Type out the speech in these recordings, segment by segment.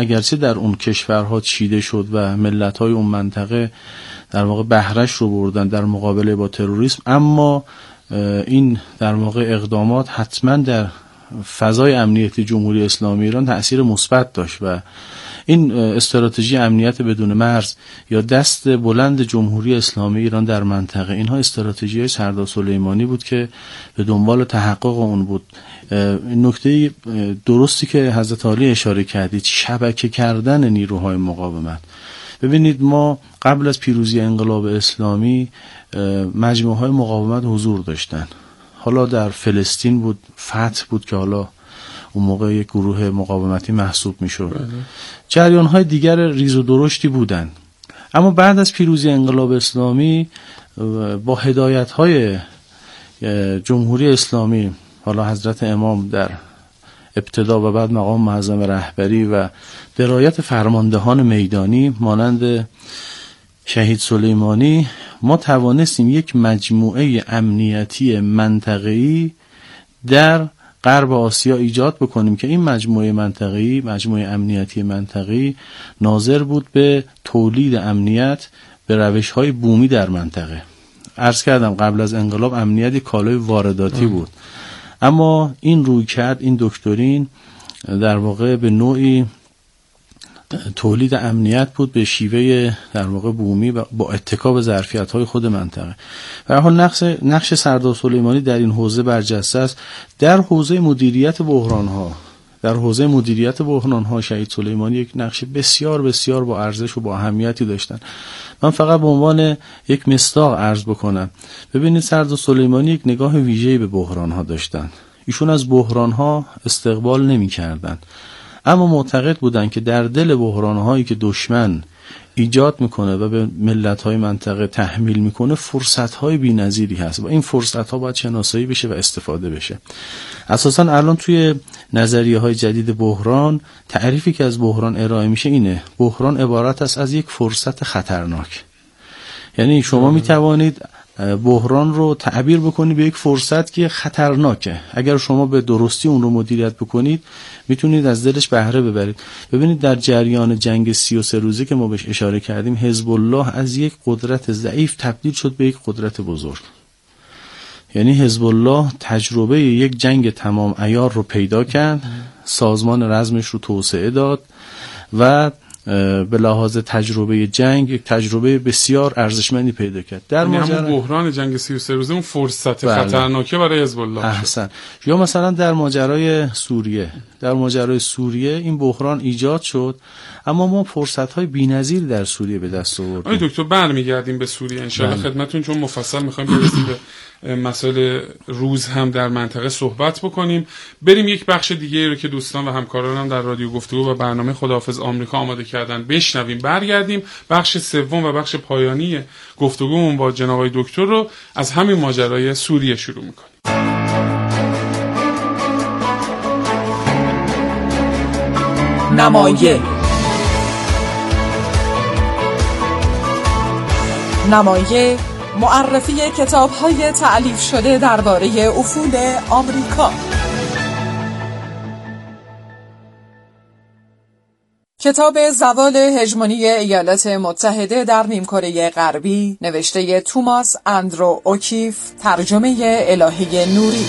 اگرچه در اون کشورها چیده شد و ملت‌های اون منطقه در واقع بهره‌اش رو بردن در مقابله با تروریسم، اما این در واقع اقدامات حتما در فضای امنیتی جمهوری اسلامی ایران تأثیر مثبت داشت و این استراتژی امنیت بدون مرز یا دست بلند جمهوری اسلامی ایران در منطقه، اینها استراتژی سردار سلیمانی بود که به دنبال تحقق اون بود. نکته درستی که حضرت عالی اشاره کردید، شبکه کردن نیروهای مقاومت. ببینید ما قبل از پیروزی انقلاب اسلامی مجموعه های مقاومت حضور داشتن. حالا در فلسطین بود، فتح بود که حالا اون موقع یک گروه مقاومتی محسوب میشد. جریان های دیگر ریز و درشتی بودن. اما بعد از پیروزی انقلاب اسلامی با هدایت های جمهوری اسلامی، حالا حضرت امام در ابتدا و بعد مقام معظم رهبری و درایت فرماندهان میدانی مانند شهید سلیمانی، ما توانستیم یک مجموعه امنیتی منطقه‌ای در غرب آسیا ایجاد بکنیم که این مجموعه امنیتی منطقه‌ای ناظر بود به تولید امنیت به روش‌های بومی در منطقه. عرض کردم قبل از انقلاب امنیت کالای وارداتی بود، اما این رویکرد، این دکترین در واقع به نوعی تولید امنیت بود به شیوه در واقع بومی و با اتکا به ظرفیت‌های خود منطقه. به هر حال نقش سردار سلیمانی در این حوزه برجسته است. در حوزه مدیریت بحران‌ها شهید سلیمانی یک نقش بسیار بسیار با ارزش و با اهمیتی داشتن. من فقط به عنوان یک مصداق عرض بکنم. ببینید سردار سلیمانی یک نگاه ویژه‌ای به بحران‌ها داشتن. ایشون از بحران‌ها استقبال نمی‌کردن، اما معتقد بودن که در دل بحران‌هایی که دشمن ایجاد میکنه و به ملت‌های منطقه تحمیل میکنه فرصت‌های بی‌نظیری هست و این فرصت‌ها باید شناسایی بشه و استفاده بشه. اساساً الان توی نظریه‌های جدید بحران تعریفی که از بحران ارائه میشه اینه: بحران عبارت است از یک فرصت خطرناک. یعنی شما میتوانید بحران رو تعبیر بکنید به یک فرصت که خطرناکه. اگر شما به درستی اون رو مدیریت بکنید میتونید از دلش بهره ببرید. ببینید در جریان جنگ 33 روزه که ما بهش اشاره کردیم، حزب الله از یک قدرت ضعیف تبدیل شد به یک قدرت بزرگ. یعنی حزب الله تجربه یک جنگ تمام عیار رو پیدا کرد، سازمان رزمش رو توسعه داد و به لحاظ تجربه جنگ یک تجربه بسیار ارزشمندی پیدا کرد. در همون بحران جنگ 33 روزه اون فرصت خطرناکه برای حزب الله. احسن. یا مثلا در ماجرای سوریه این بحران ایجاد شد، اما ما فرصت‌های بی‌نظیر در سوریه به دست آوردیم. آقای دکتر برمیگردیم به سوریه ان شاءالله خدمتتون، چون مفصل می‌خوایم برسیم به مسائل روز هم در منطقه صحبت بکنیم. بریم یک بخش دیگه رو که دوستان و همکارانم در رادیو گفتگو و برنامه خداحافظ آمریکا آماده کردن بشنویم. برگردیم بخش سوم و بخش پایانی گفتگومون با جناب آقای دکتر رو از همین ماجرای سوریه شروع می‌کنیم. نمایه معرفی کتاب‌های تألیف شده درباره افول آمریکا. کتاب زوال هژمونی ایالات متحده در نیمکره غربی نوشته توماس اندرو اوکیف، ترجمه الهی نوری.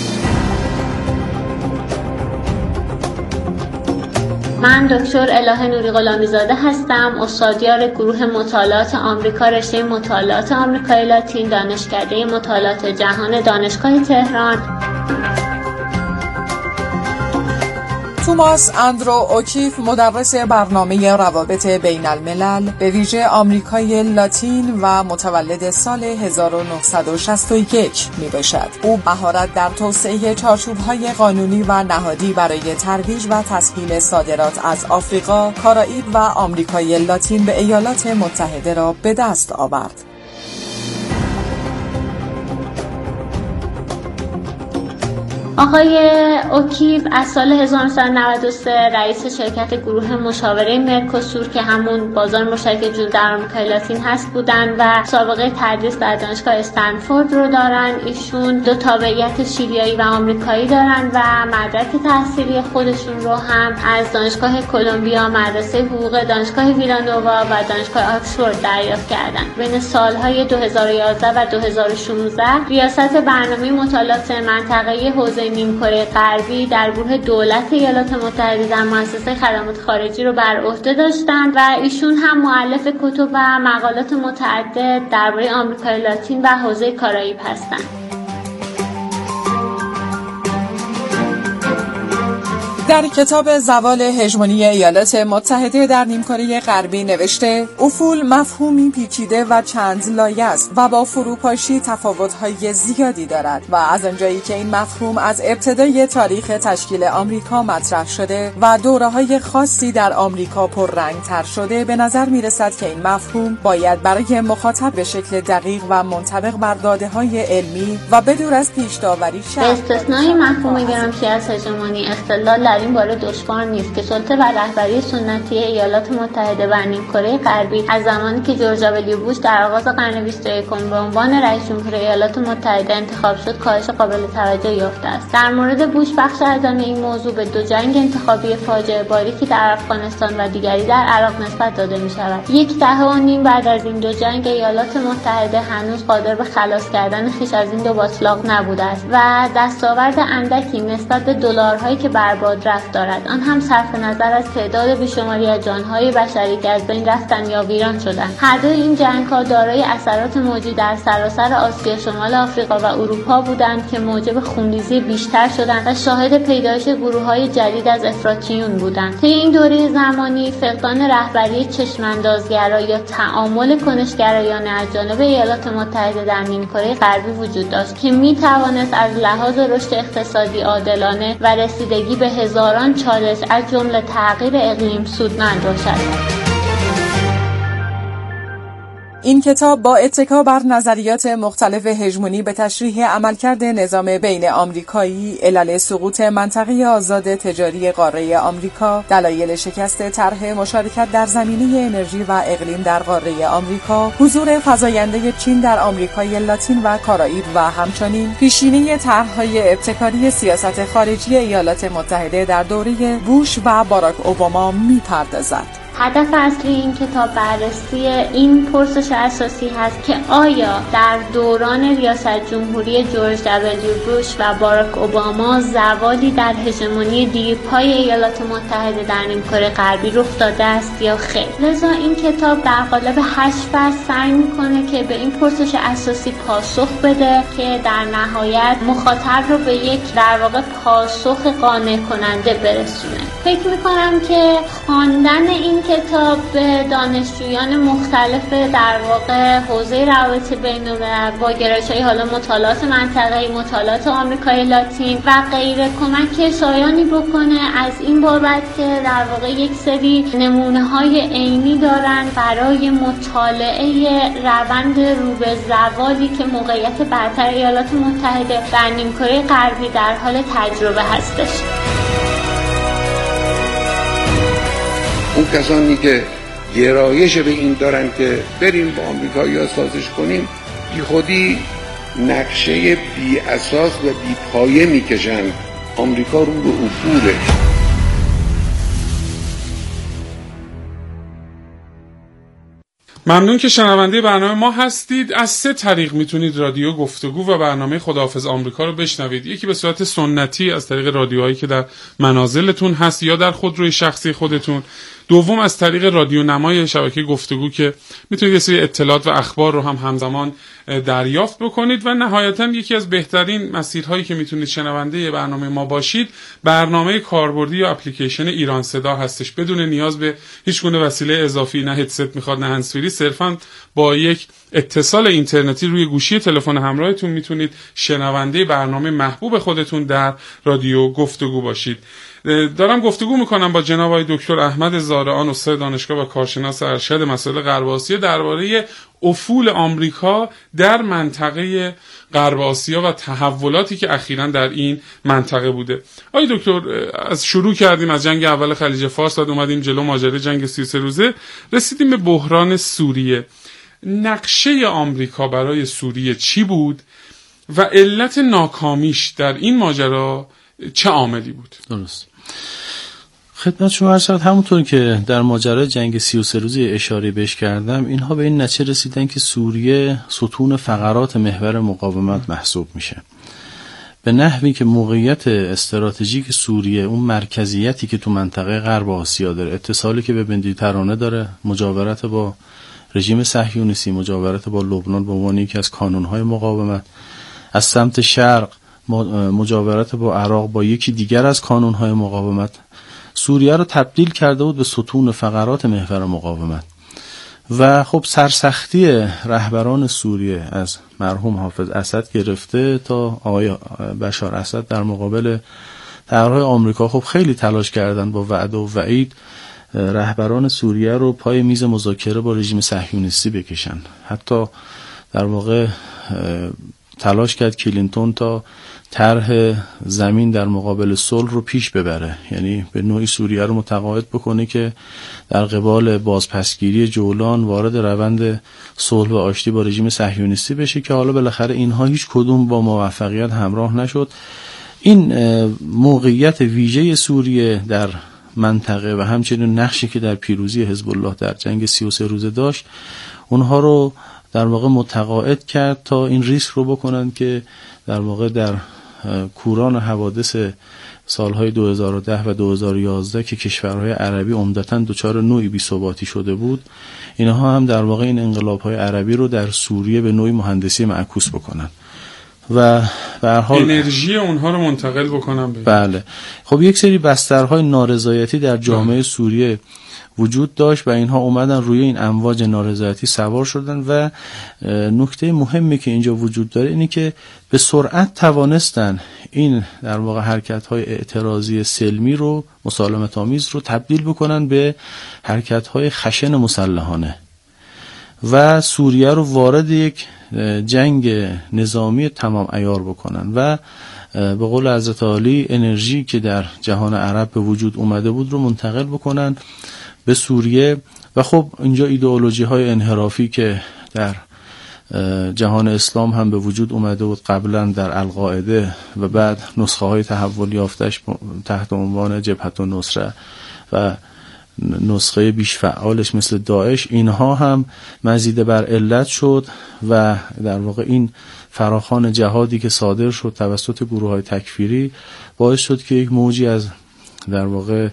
من دکتر الهه نوری غلامیزاده هستم، استادیار گروه مطالعات آمریکا، رشته مطالعات آمریکای لاتین، دانشکده مطالعات جهان دانشگاه تهران. توماس اندرو اوکیف مدرس برنامه روابط بین الملل به ویژه آمریکای لاتین و متولد سال 1961 می باشد. او مهارت در توسعه چارچوب‌های قانونی و نهادی برای ترویج و تسهیل صادرات از آفریقا، کارائیب و آمریکای لاتین به ایالات متحده را به دست آورد. آقای اوکیف از سال 1993 رئیس شرکت گروه مشاوره مرکوسور که همون بازار مشترک جدید در آمریکای لاتین هست بودن و سابقه تدریس در دانشگاه استنفورد رو دارن. ایشون 2 تابعیت شیلیایی و آمریکایی دارن و مدرک تحصیلی خودشون رو هم از دانشگاه کلمبیا، مدرسه حقوق دانشگاه ویلانووا و دانشگاه آکسفورد دریافت کردن. بین سالهای 2011 و 2016 ریاست برنامه مطالعات منطقه‌ای حوزه نیمکره غربی در گروه دولت ایالات متحده در مؤسسه خدمات خارجی رو بر عهده داشتن و ایشون هم مؤلف کتب و مقالات متعدد درباره آمریکای لاتین و حوزه کارائیب هستند. در کتاب زوال هژمونی ایالات متحده در نیمکره غربی نوشته افول مفهومی پیچیده و چند لایه است و با فروپاشی تفاوت‌های زیادی دارد و از آنجایی که این مفهوم از ابتدای تاریخ تشکیل آمریکا مطرح شده و دوره‌های خاصی در آمریکا پررنگ‌تر شده، به نظر می‌رسد که این مفهوم باید برای مخاطب به شکل دقیق و منطبق بر داده‌های علمی و بدون از پیش داوری به استثنای مفهوم گرامشی از هژمونی استدلال در این باره دشوار نیست که سلطه و رهبری سنتی ایالات متحده بر نیمکره غربی از زمانی که جورج دبلیو بوش در آغاز قرن 21 به عنوان رئیس جمهور ایالات متحده انتخاب شد کاهش قابل توجه یافته است. در مورد بوش بخش اعظم این موضوع به 2 جنگ انتخابی فاجعه باری که در افغانستان و دیگری در عراق نسبت داده می شود. 1 دهه و نیم بعد از این 2 جنگ ایالات متحده هنوز قادر به خلاص کردن خویش از این 2 باتلاق نبوده است و دستاورد اندکی نسبت به دلارهایی که برباد رفت دارد، آن هم صرف نظر از تعداد بیشماری از جانهای بشری که از بین رفتن یا ویران شدند. هر دو این جنگ‌ها دارای اثرات موجی در سراسر آسیا، شمال آفریقا و اروپا بودند که موجب خونریزی بیشتر شدند و شاهد پیدایش گروه‌های جدید از افراطیون بودند. طی این دوره زمانی فقدان رهبری چشم‌اندازگرا یا تعامل کنشگرایانه از جانب ایالات متحده در نیمکره غربی وجود داشت که می‌توانست از لحاظ رشد اقتصادی عادلانه و رسیدگی به هزاران چالش از جمله تغییر اقلیم سودمند باشد. این کتاب با اتکا بر نظریات مختلف هژمونی به تشریح عملکرد نظام بین آمریکایی، علل سقوط منطقه آزاد تجاری قاره آمریکا، دلایل شکست طرح مشارکت در زمینه انرژی و اقلیم در قاره آمریکا، حضور فزاینده چین در آمریکای لاتین و کارائیب و همچنین پیشینه طرح‌های ابتکاری سیاست خارجی ایالات متحده در دوره بوش و باراک اوباما می‌پردازد. هدف اصلی این کتاب بررسی این پرسش اساسی هست که آیا در دوران ریاست جمهوری جورج دبلیو بوش و باراک اوباما زوالی در هژمونی دیرپای ایالات متحده در نیمکره غربی رخ داده است یا خیر. لذا این کتاب در قالب 8 فصل سعی میکنه که به این پرسش اساسی پاسخ بده که در نهایت مخاطب رو به یک در واقع پاسخ قانع کننده برسونه. فکر میکنم که خواندن این کتاب به دانشجویان مختلف در واقع حوزه روابط بین‌الملل با گرایش‌های حالا مطالعات منطقه‌ای، مطالعات آمریکای لاتین و غیره کمک شایانی بکنه از این بابت که در واقع یک سری نمونه‌های عینی دارن برای مطالعه روند رو به زوالی که موقعیت برتر ایالات متحده در نیمکره غربی در حال تجربه هستش. اون کسانی که گرایش به این دارن که بریم با آمریکایی‌ها سازش کنیم، بی خودی نقشه بی اساس و بی پایه میکشن. آمریکا رو به افوله. ممنون که شنونده برنامه ما هستید. از 3 طریق میتونید رادیو گفتگو و برنامه خداحافظ آمریکا رو بشنوید. یکی به صورت سنتی از طریق رادیوهایی که در منازلتون هست یا در خودروی شخصی خودتون. دوم از طریق رادیو نمای شبکه گفتگو که میتونید یه سری اطلاعات و اخبار رو هم همزمان دریافت بکنید. و نهایتا یکی از بهترین مسیرهایی که میتونید شنونده برنامه ما باشید برنامه کاربردی یا اپلیکیشن ایران صدا هستش. بدون نیاز به هیچ گونه وسیله اضافی، نه هدست میخواد نه هندزفری، صرفا با یک اتصال اینترنتی روی گوشی تلفن همراهتون میتونید شنونده برنامه محبوب خودتون در رادیو گفتگو باشید. دارم گفتگو میکنم با جناب آقای دکتر احمد زارعان، استاد دانشگاه و کارشناس ارشد مسائل غرب آسیا، درباره افول آمریکا در منطقه غرب آسیا و تحولاتی که اخیراً در این منطقه بوده. آقای دکتر، از شروع کردیم از جنگ اول خلیج فارس، بعد اومدیم جلو ماجرای جنگ 33 روزه، رسیدیم به بحران سوریه. نقشه آمریکا برای سوریه چی بود و علت ناکامیش در این ماجرا چه عاملی بود؟ درست. خدمت شما عرض شد همونطور که در ماجرای جنگ 33 روزه اشاره بهش کردم، اینها به این نتیجه رسیدن که سوریه ستون فقرات محور مقاومت محسوب میشه، به نحوی که موقعیت استراتژیک سوریه، اون مرکزیتی که تو منطقه غرب آسیا داره، اتصالی که به مدیترانه داره، مجاورت با رژیم صهیونیستی، مجاورت با لبنان به عنوان یکی از کانونهای مقاومت، از سمت شرق مجاورت با عراق با یکی دیگر از کانونهای مقاومت، سوریه رو تبدیل کرده بود به ستون فقرات محور مقاومت. و خب سرسختی رهبران سوریه از مرحوم حافظ اسد گرفته تا آقای بشار اسد در مقابل طرح‌های آمریکا خب خیلی تلاش کردن با وعده و وعید رهبران سوریه رو پای میز مذاکره با رژیم صهیونیستی بکشن. حتی در واقع تلاش کرد کلینتون تا طرح زمین در مقابل صلح رو پیش ببره، یعنی به نوعی سوریه رو متقاعد بکنه که در قبال بازپسگیری جولان وارد روند صلح و آشتی با رژیم صهیونیستی بشه، که حالا بالاخره اینها هیچ کدوم با موفقیت همراه نشد. این موقعیت ویژه سوریه در منطقه و همچنین نقشی که در پیروزی حزب الله در جنگ 33 روزه داشت، اونها رو در واقع متقاعد کرد تا این ریسک رو بکنن که در واقع در کوران حوادث سالهای 2010 و 2011 که کشورهای عربی عمدتاً دچار نوعی بی‌ثباتی شده بود، اینها هم در واقع این انقلاب‌های عربی رو در سوریه به نوعی مهندسی معکوس بکنن و به هر حال انرژی اونها رو منتقل بکنن. بله. خب یک سری بسترهای نارضایتی در جامعه سوریه وجود داشت و اینها اومدن روی این امواج نارضایتی سوار شدن و نکته مهمی که اینجا وجود داره اینه که به سرعت توانستن این در واقع حرکت‌های اعتراضی سلمی رو، مسالمت آمیز رو تبدیل بکنن به حرکت‌های خشن مسلحانه و سوریه رو وارد یک جنگ نظامی تمام عیار بکنن و به قول حضرت عالی انرژی که در جهان عرب به وجود اومده بود رو منتقل بکنن به سوریه. و خب اینجا ایدئولوژی های انحرافی که در جهان اسلام هم به وجود اومده بود قبلا در القاعده و بعد نسخه های تحول یافتش تحت عنوان جبهت النصره و نسخه بیش فعالش مثل داعش، اینها هم مزید بر علت شد و در واقع این فراخوان جهادی که صادر شد توسط گروه های تکفیری باعث شد که یک موجی از در واقع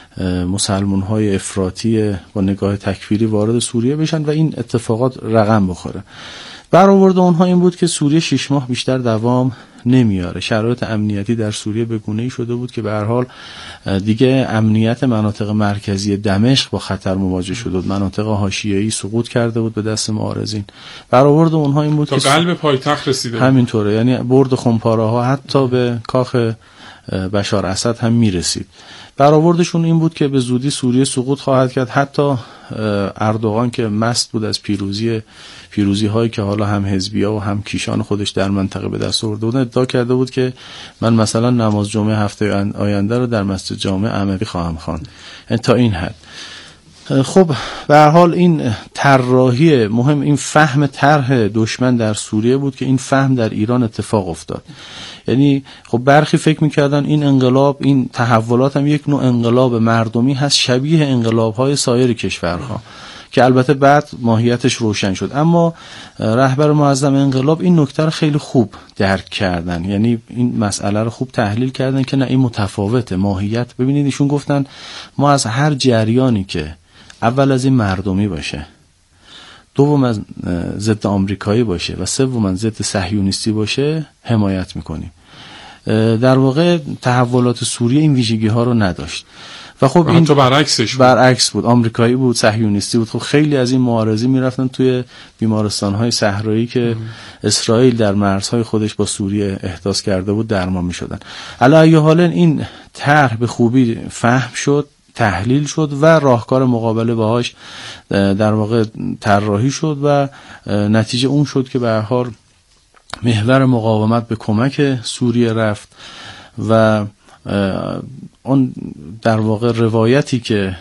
مسلمان های افراطی با نگاه تکفیری وارد سوریه بشن و این اتفاقات رقم بخوره. برآورد اونها این بود که سوریه 6 ماه بیشتر دوام نمیاره. شرایط امنیتی در سوریه به گونه‌ای شده بود که به هر حال دیگه امنیت مناطق مرکزی دمشق با خطر مواجه شده بود. مناطق حاشیه‌ای سقوط کرده بود به دست معارضین. برآورد اونها این بود تا که قلب پایتخت رسیده. همینطوره، یعنی برد خمپاره‌ها حتی به کاخ بشار اسد هم میرسید. برآوردشون این بود که به زودی سوریه سقوط خواهد کرد. حتی اردوغان که مست بود از پیروزی هایی که حالا هم حزبی‌ها و هم کیشان خودش در منطقه به دست آورده بودن، ادعا کرده بود که من مثلا نماز جمعه هفته آینده رو در مسجد جامع اموی خواهم خواند. تا این حد. خب به هر حال این طراحی مهم، این فهم طرح دشمن در سوریه بود که این فهم در ایران اتفاق افتاد. یعنی خب برخی فکر می‌کردن این انقلاب، این تحولات هم یک نوع انقلاب مردمی هست شبیه انقلاب‌های سایر کشورها که البته بعد ماهیتش روشن شد. اما رهبر معظم انقلاب این نکته رو خیلی خوب درک کردن، یعنی این مسئله رو خوب تحلیل کردن که نه این متفاوته ماهیت. ببینید ایشون گفتن ما از هر جریانی که اول از این مردمی باشه، دوم از ضد آمریکایی باشه و سوم از ضد صهیونیستی باشه حمایت میکنیم. در واقع تحولات سوریه این ویژگی ها رو نداشت و خب این تو برعکس بود، آمریکایی بود، صهیونیستی بود. خب خیلی از این معارضی میرفتن توی بیمارستان‌های صحرایی که اسرائیل در مرزهای خودش با سوریه احداث کرده بود درمان می‌شدن. علی ای حال این طرح به خوبی فهم شد، تحلیل شد و راهکار مقابله باهاش در واقع طراحی شد و نتیجه اون شد که به هر حال محور مقاومت به کمک سوریه رفت و اون در واقع روایتی که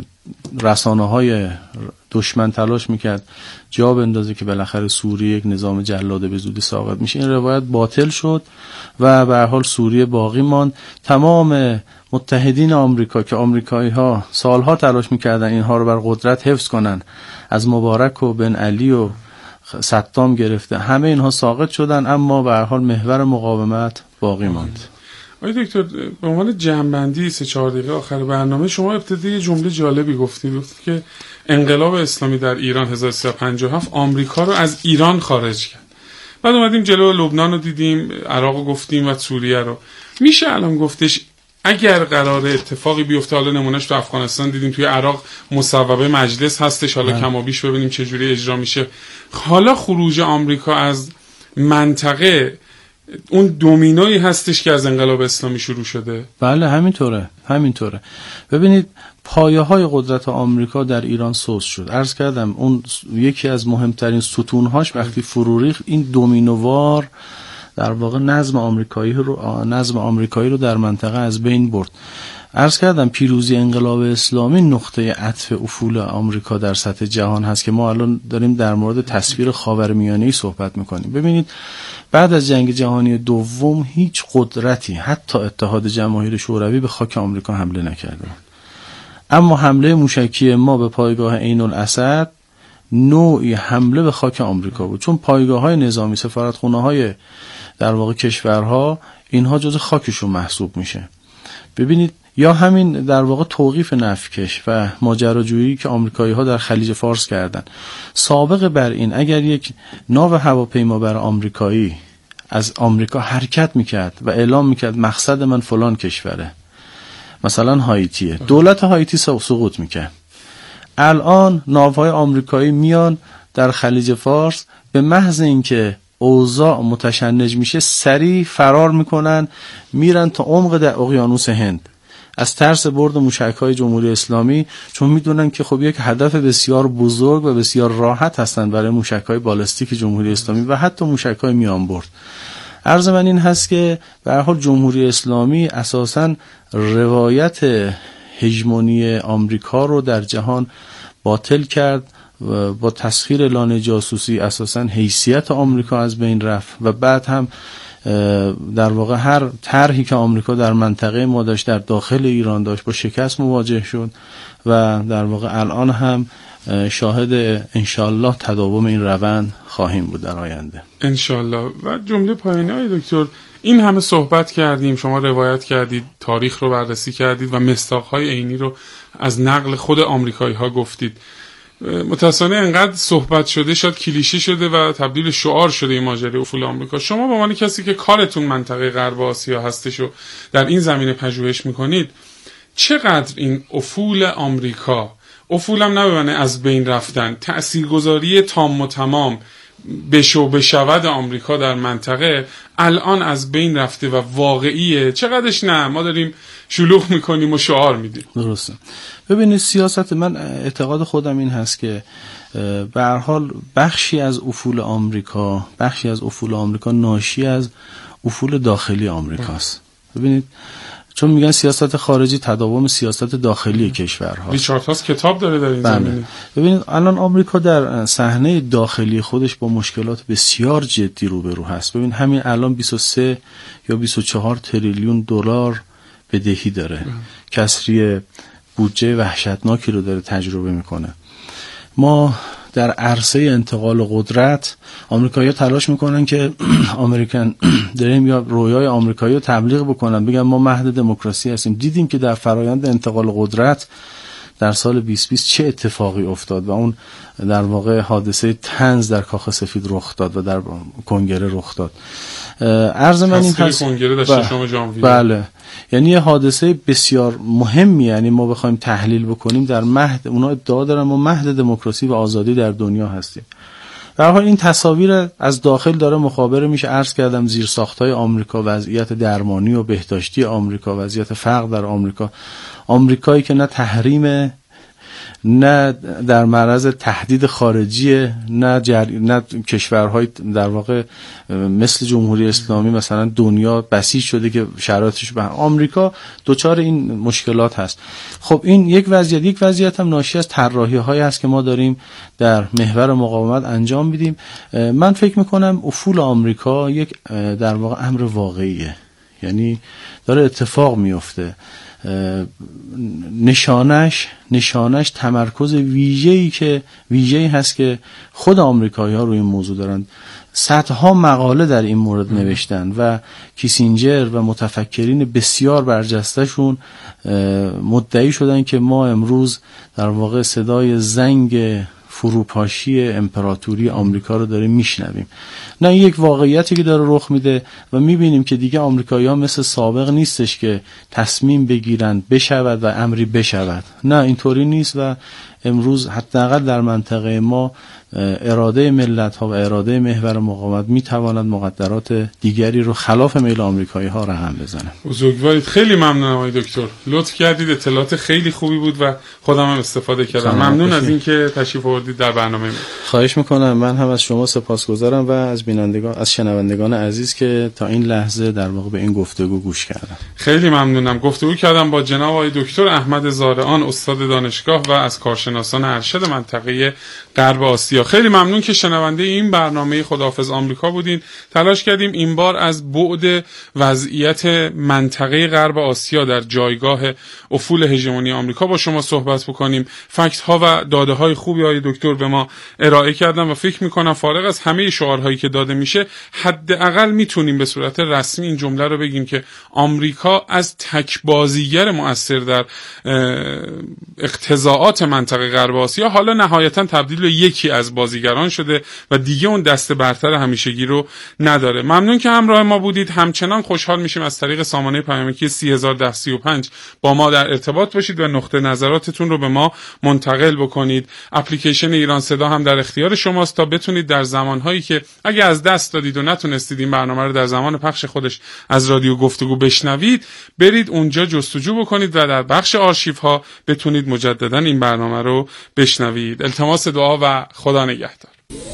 رسانه‌های دشمن تلاش میکرد جا بندازه که بالاخره سوریه یک نظام جلاده به زودی ساقط میشه، این روایت باطل شد و به هر حال سوریه باقی ماند. تمام متحدین آمریکا که آمریکایی‌ها سالها تلاش میکردن اینها رو بر قدرت حفظ کنن، از مبارک و بن علی و صدام گرفته، همه اینها ساقط شدن، اما به هر حال محور مقاومت باقی ماند. آقای دکتر، به عنوان جمع‌بندی 3-4 دقیقه آخر برنامه، شما ابتدای یه جمله جالبی گفتید که انقلاب اسلامی در ایران 1357 آمریکا رو از ایران خارج کرد. بعد اومدیم جلو لبنان رو دیدیم، عراق رو گفتیم و سوریه رو. میشه الان گفتش اگر قرار اتفاقی بیفته، حالا نمونهش تو افغانستان دیدیم، توی عراق مصوبه مجلس هستش، حالا کم و بیش ببینیم چه جوری اجرا میشه. حالا خروج آمریکا از منطقه اون دومینویی هستش که از انقلاب اسلامی شروع شده. بله همینطوره. ببینید پایه‌های قدرت آمریکا در ایران سوس شد. عرض کردم اون یکی از مهمترین ستونهاش وقتی فرو ریخت، این دومینووار در واقع نظم آمریکایی رو در منطقه از بین برد. عرض کردم پیروزی انقلاب اسلامی نقطه عطف افول آمریکا در سطح جهان هست که ما الان داریم در مورد تصویر خاورمیانه‌ای صحبت میکنیم. ببینید بعد از جنگ جهانی دوم هیچ قدرتی، حتی اتحاد جماهیر شوروی، به خاک آمریکا حمله نکرده. اما حمله موشکی ما به پایگاه عین الاسد نوعی حمله به خاک آمریکا بود، چون پایگاه‌های نظامی، سفارتخونه‌های در واقع کشورها، اینها جزء خاکشون محسوب میشه. ببینید یا همین در واقع توقیف نفتکش و ماجراجویی که آمریکایی‌ها در خلیج فارس کردن. سابق بر این اگر یک ناو هواپیمابر آمریکایی از آمریکا حرکت میکرد و اعلام میکرد مقصد من فلان کشوره، مثلا هایتیه، دولت هایتی سقوط میکرد. الان ناوهای آمریکایی میان در خلیج فارس، به محض اینکه اوضاع متشنج میشه سریع فرار میکنن، میرن تا عمق در اقیانوس هند، از ترس برد موشک‌های جمهوری اسلامی، چون میدونن که خب یک هدف بسیار بزرگ و بسیار راحت هستن برای موشک‌های بالستیک جمهوری اسلامی و حتی موشک‌های میان برد. عرض من این هست که به هر حال جمهوری اسلامی اساساً روایت هژمونی آمریکا رو در جهان باطل کرد و با تسخیر اعلان جاسوسی اساساً حیثیت آمریکا از بین رفت و بعد هم در واقع هر طرحی که آمریکا در منطقه ما داشت، در داخل ایران داشت، با شکست مواجه شد و در واقع الان هم شاهد انشالله تداوم این روند خواهیم بود در آینده انشالله. و جمله پایانی های دکتر، این همه صحبت کردیم، شما روایت کردید، تاریخ رو بررسی کردید و مصداق‌های عینی رو از نقل خود آمریکایی‌ها گفتید. متأسفانه انقدر صحبت شده، شاید کلیشه شده و تبدیل شعار شده این ماجرای افول آمریکا. شما به عنوان کسی که کارتون منطقه غرب آسیا هستش و در این زمینه پژوهش میکنید، چقدر این افول آمریکا، افولم نبونه از بین رفتن، تأثیرگذاری تام و تمام بشود آمریکا در منطقه الان از بین رفته و واقعیه، چقدرش نه ما داریم شلوغ میکنیم و شعار میدیم؟ درسته. ببینید سیاست من، اعتقاد خودم این هست که به هر حال بخشی از افول آمریکا ناشی از افول داخلی آمریکاست. ببینید چون میگن سیاست خارجی تداوم سیاست داخلی کشورها. ریچارد هاس کتاب داره در این زمینه. ببینید الان آمریکا در صحنه داخلی خودش با مشکلات بسیار جدی روبرو هست. ببین همین الان 23 یا 24 تریلیون دلار بدهی داره. کسری بودجه وحشتناکی رو داره تجربه میکنه. ما در عرصه انتقال قدرت آمریکایی‌ها تلاش میکنن که امریکن دریم یا رویای آمریکایی رو تبلیغ بکنن، بگن ما مهد دموکراسی هستیم. دیدیم که در فرایند انتقال قدرت در سال 2020 چه اتفاقی افتاد و اون در واقع حادثه طنز در کاخ سفید رخ داد و در کنگره رخ داد. عرض من این هست کنگره در 6 ژانویه. بله، یعنی یه حادثه بسیار مهمی، یعنی ما بخوایم تحلیل بکنیم در مهد، اونا ادعا دارن ما مهد دموکراسی و آزادی در دنیا هستیم. در حال این تصاویر از داخل داره مخابره میشه. عرض کردم زیرساخت‌های آمریکا، وضعیت درمانی و بهداشتی آمریکا، وضعیت فقر در آمریکا، آمریکایی که نه تحریم، نه در معرض تهدید خارجی، نه کشورهای در واقع مثل جمهوری اسلامی مثلا دنیا بسیج شده که شرایطش به آمریکا دوچار این مشکلات هست. خب این یک وضعیت هم ناشی از طراحی‌هایی هست که ما داریم در محور مقاومت انجام میدیم. من فکر میکنم افول آمریکا یک در واقع امر واقعیه، یعنی داره اتفاق میفته. نشانش تمرکز ویژه‌ای هست که خود آمریکایی‌ها روی این موضوع دارن. صدها مقاله در این مورد نوشتن و کیسینجر و متفکرین بسیار برجسته‌شون مدعی شدن که ما امروز در واقع صدای زنگ فروپاشی امپراتوری آمریکا رو داریم میشنویم. نه، یک واقعیتی که داره رخ میده و میبینیم که دیگه آمریکایی‌ها مثل سابق نیستش که تصمیم بگیرند بشود و امری بشود. نه، اینطوری نیست و امروز حداقل در منطقه ما اراده ملت‌ها و اراده محور مقاومت میتواند مقدرات دیگری رو خلاف میل آمریکایی‌ها رقم بزنه. بزرگوارید، خیلی ممنونم آقای دکتر، لطف کردید، اطلاعات خیلی خوبی بود و خودم هم استفاده کردم. ممنون از اینکه تشریف آوردید در برنامه ما. خواهش میکنم. من هم از شما سپاسگزارم و از بینندگان، از شنوندگان عزیز که تا این لحظه در واقع به این گفتگو گوش کردن. خیلی ممنونم. گفتگو کردم با جناب آقای دکتر احمد زارعان، استاد دانشگاه و از کارشناسان ارشد منطقه غرب آسیا. خیلی ممنون که شنونده این برنامه خداحافظ آمریکا بودین. تلاش کردیم این بار از بعد وضعیت منطقه غرب آسیا در جایگاه افول هژمونی آمریکا با شما صحبت بکنیم. فکت ها و داده های خوبی های دکتر به ما ارائه کردن و فکر میکنم فارغ از همه شعارهایی که داده میشه، حداقل میتونیم به صورت رسمی این جمله رو بگیم که آمریکا از تک بازیگر مؤثر در اقتضاعات منطقه غرب آسیا حالا نهایتا تبدیل به یکی از بازیگران شده و دیگه اون دست برتر همیشگی رو نداره. ممنون که همراه ما بودید. همچنان خوشحال میشیم از طریق سامانه پیامکی 301035 با ما در ارتباط باشید و نقطه نظراتتون رو به ما منتقل بکنید. اپلیکیشن ایران صدا هم در اختیار شماست تا بتونید در زمانهایی که اگه از دست دادید و نتونستید این برنامه رو در زمان پخش خودش از رادیو گفتگو بشنوید، برید اونجا جستجو بکنید و در بخش آرشیو ها بتونید مجددا این برنامه رو بشنوید. التماس دعا و خدا نگهدار.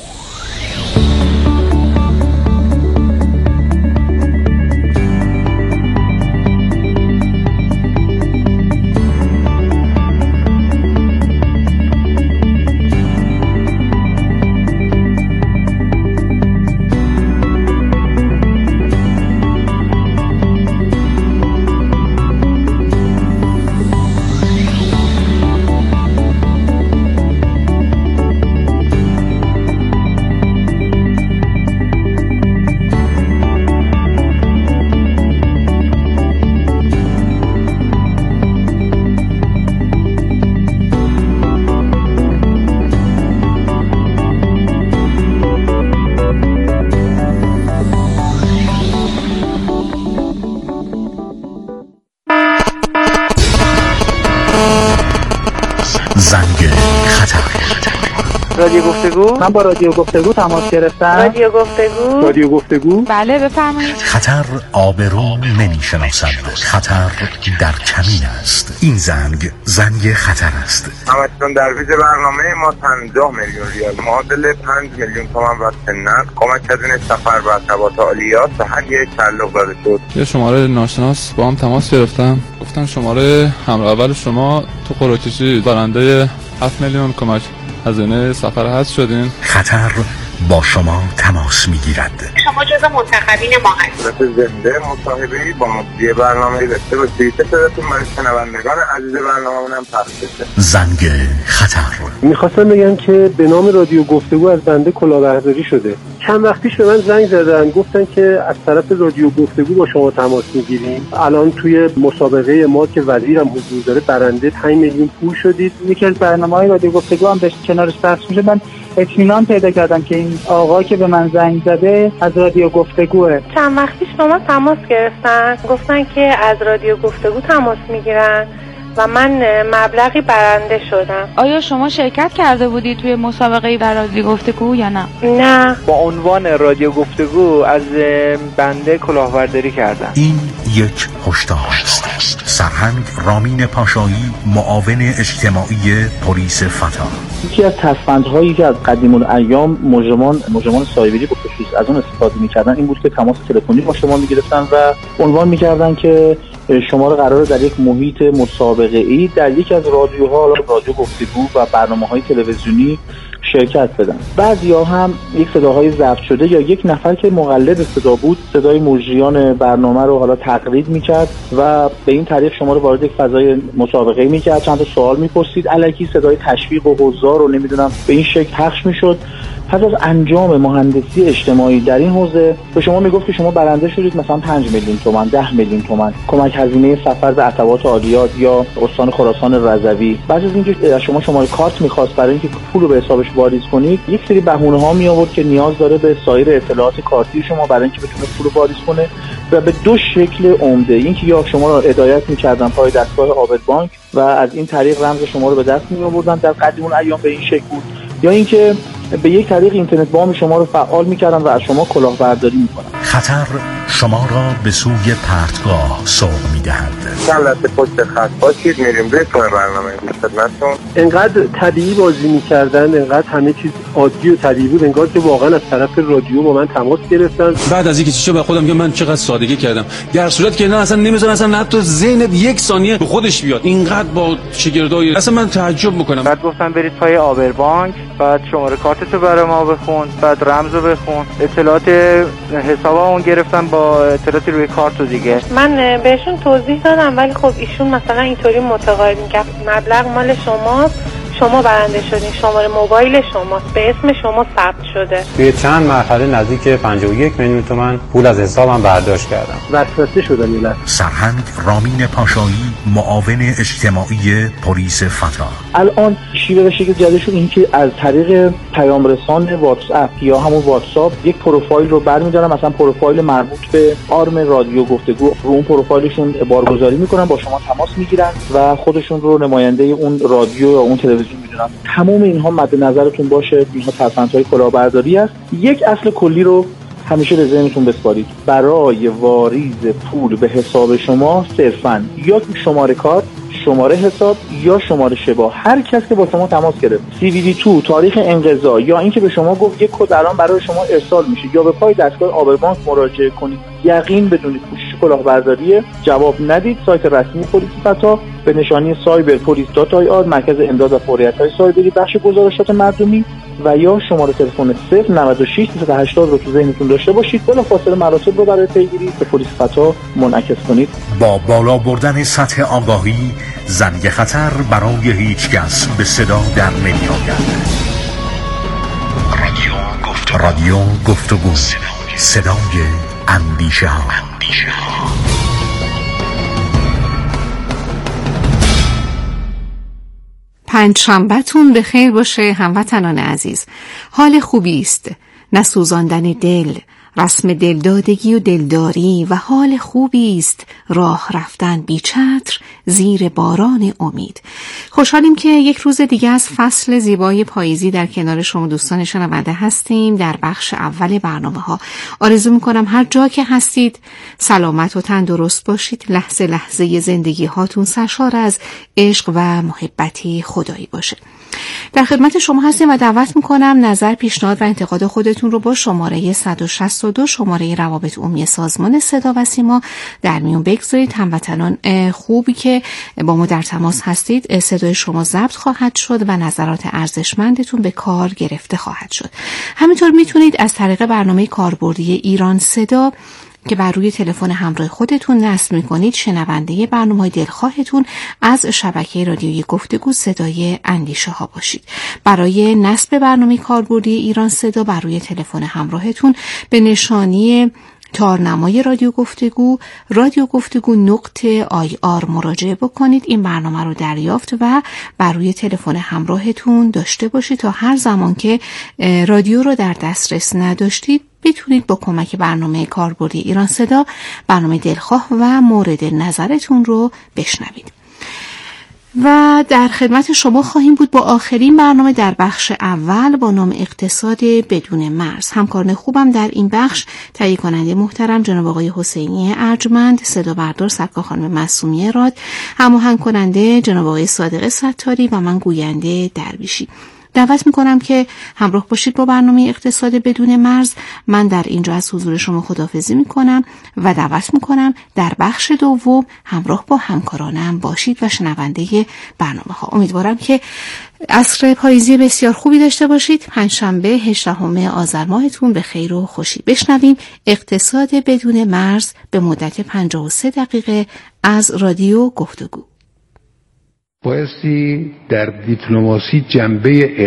رادیو گفتگو. من با رادیو گفتگو تماس گرفتم. رادیو گفتگو. بله بفرمایید. خطر آبرو نمیشناسد، خطر در کمین است. این زنگ خطر است. همچنان در ویژه برنامه ما 50 میلیون ریال معادل 5 میلیون تومان و سنت کمک هزینه سفر و ارتباط عالیات به هر یک تعلق داده شد. یه شماره ناشناس با هم تماس گرفتم، گفتن شماره همراه اول شما تو قرعه‌کشی برنده 7 میلیون کمک هزینه سفر هست شدین. خطر با شما تماس میگیرد. شما جزو منتخبین ما هستید. زنده مصاحبه‌ای با مدیر برنامه‌ای داشته باشید. صداتون برای شنوندگان عزیز برنامه‌مون هم پخش بشه. زنگ خطر. میخواستم بگم که به نام رادیو گفتگو از بنده کلاهبرداری شده. چند وقت پیش به من زنگ زدن، گفتن که از طرف رادیو گفتگو با شما تماس میگیریم. الان توی مسابقه ما که وزیرم حضور داره برنده 5 میلیون پول شدید. یکی از برنامه‌های رادیو گفتگو هم به کنارش پخش میشه. من اطمینان پیدا کردم که این آقا که به من زنگ زده از رادیو گفتگوه. چند وقت پیش با ما تماس گرفتن، گفتن که از رادیو گفتگو تماس میگیرن و من مبلغی برنده شدم. آیا شما شرکت کرده بودی توی مسابقه در رادیو گفتگو یا نه؟ نه. با عنوان رادیو گفتگو از بنده کلاهبرداری کردم. این یک هشدار است. سرهنگ رامین پاشایی، معاون اجتماعی پلیس فتا. یکی از تصفندهایی که از قدیم الایام مجرمان سایبری به خصوص از اون استفاده می‌کردن این بود که تماس تلفنی با شما می‌گرفتن و عنوان می‌کردن که شما رو قراره در یک محیط مسابقه‌ای در یک از رادیوها، رادیو گفتگو و برنامه‌های تلویزیونی شرکت بدن. بعضیا هم یک صداهای ضبط شده یا یک نفر که مقلد صدا بود صدای مجریان برنامه رو حالا تقلید میکرد و به این طریق شما رو وارد یک فضای مسابقه میکرد، چند تا سوال میپرسید، الکی صدای تشویق و حضار رو نمیدونم به این شکل پخش میشد. پس از انجام مهندسی اجتماعی در این حوزه به شما میگفت که شما برنده شدید مثلا 5 میلیون تومان، 10 میلیون تومان، کمک هزینه سفر به عتبات عالیات یا استان خراسان رضوی. بعد از اینکه شما شماره کارت می‌خواست برای اینکه پول رو به حسابش واریز کنید، یک سری بهونه‌ها می آورد که نیاز داره به سایر اطلاعات کارتی شما برای اینکه بتونه پول رو واریز کنه و به دو شکل عمده. اینکه یا شما رو هدایت می‌کردن پای دستگاه عابد بانک و از این طریق رمز شما رو به دست می‌آوردن، در قدیم الایام به این شکل بود، یا اینکه به یک طریق اینترنت بانک شما رو فعال می‌کردن و از شما کلاهبرداری می‌کنن. خطر شما را به سوی پرتگاه سوق می‌دهد. چند لحظه پشت خط باشید، میریم به برنامه خدمتتون. انقدر طبیعی بازی می‌کردن، انقدر همه چیز عادی و طبیعی بود، انگار که واقعا از طرف رادیو با من تماس گرفتن. بعد از اینکه چیزو به خودم میگم من چقدر سادگی کردم، در صورتی که نه اصلا نمی‌ذارن اصلا حتی ذهنت یک ثانیه به خودش بیاد. اینقدر با شگردای اصلا من تعجب می‌کنم. بعد گفتم برید پای آبر بانک، بعد شماره کارتتو برای ما بخون، بعد رمزو بخون، اطلاعات حسابمون گرفتن با اطلاعاتی روی کارت دیگه. من بهشون توضیح دادم ولی خب ایشون مثلا اینطوری متقاعد می‌کرد مبلغ مال شماست، شما برنده شدین، شماره موبایل شماست، به اسم شما ثبت شده. توی چند مرحله نزدیک 51 میلیون تومان پول از حسابم برداشت کردم. وسوسه شدم یه لحظه. سرهنگ رامین پاشایی، معاون اجتماعی پلیس فتا. الان شیوه و شکل جدیدشون این که از طریق پیام رسان واتس اپ یا همون واتساپ یک پروفایل رو برمی‌دارن، مثلا پروفایل مربوط به آرم رادیو گفتگو، رو اون پروفایلشون بارگذاری میکنن، با شما تماس میگیرن و خودشون رو نماینده اون رادیو یا اون تلویزیون میدونن. تمام اینها مد نظرتون باشه، اینها تفاوت‌های کلاهبرداری است. یک اصل کلی رو همیشه به ذهنتون بسپارید. برای واریز پول به حساب شما صرفاً یا شماره کارت، شماره حساب یا شماره شبا، هر کس که با شما تماس گرفت، CVV2 تاریخ انقضا یا اینکه به شما گفت یک کد الان برای شما ارسال میشه یا به پای دستگاه آبر بانک مراجعه کنید، یقین بدونید پوشش کلاهبرداری، جواب ندید. سایت رسمی پلیس فتا به نشانی cyberpolice.ir، مرکز امداد و فوریت‌های سایبری، بخش گزارشات مردمی، و یا شماره تلفن 096 380 رو تو ذهنتون داشته باشید. بلافاصله مراسم رو برای پیگیری به پلیس فتا منعکس کنید. با بالا بردن سطح آگاهی، زنگ خطر برای هیچ کس به صدا در نمی‌آید. رادیو گفتگو، صدای اندیشه ها. پنجشنبه‌تون به خیر باشه هموطنان عزیز. حال خوبی است، نه سوزاندن دل، رسم دلدادگی و دلداری و حال خوبی است راه رفتن بی چتر زیر باران امید. خوشحالیم که یک روز دیگه از فصل زیبای پاییزی در کنار شما دوستان شنونده هستیم. در بخش اول برنامه‌ها آرزو می‌کنم هر جا که هستید سلامت و تندرست باشید، لحظه لحظه زندگی هاتون سرشار از عشق و محبتی خدایی باشه. در خدمت شما هستیم و دعوت میکنم نظر، پیشنهاد و انتقاد خودتون رو با شماره 162 شماره روابط عمومی سازمان صدا و سیما در میون بگذارید. هموطنان خوبی که با ما در تماس هستید، صدای شما ضبط خواهد شد و نظرات ارزشمندتون به کار گرفته خواهد شد. همینطور میتونید از طریق برنامه کاربردی ایران صدا که بر روی تلفن همراه خودتون نصب می‌کنید شنونده برنامه‌های دلخواهتون از شبکه رادیویی گفتگو صدای اندیشه ها باشید. برای نصب برنامه کاربردی ایران صدا بر روی تلفن همراهتون به نشانی تارنمای رادیو گفتگو نقطه IR مراجعه بکنید. این برنامه رو دریافت و بر روی تلفن همراهتون داشته باشید تا هر زمان که رادیو رو در دسترس نداشتید بتونید با کمک برنامه کاربردی ایران صدا برنامه دلخواه و مورد نظرتون رو بشنوید. و در خدمت شما خواهیم بود با آخرین برنامه در بخش اول با نام اقتصاد بدون مرز. همکاران خوبم در این بخش تهیه کننده محترم جناب آقای حسینی ارجمند، صدا بردار سرکار خانم معصومی راد، هماهنگ کننده جناب آقای صادق ستاری و من گوینده درویشی. دعوت میکنم که همراه باشید با برنامه اقتصاد بدون مرز. من در اینجا از حضور شما خداحافظی میکنم و دعوت میکنم در بخش دوم همراه با همکارانم باشید و شنونده برنامه ها. امیدوارم که عصر پاییزی بسیار خوبی داشته باشید. پنجشنبه 18 آذر ماهتون به خیر و خوشی. بشنویم اقتصاد بدون مرز به مدت 53 دقیقه از رادیو گفتگو. بایستی در دیپلماسی جنبه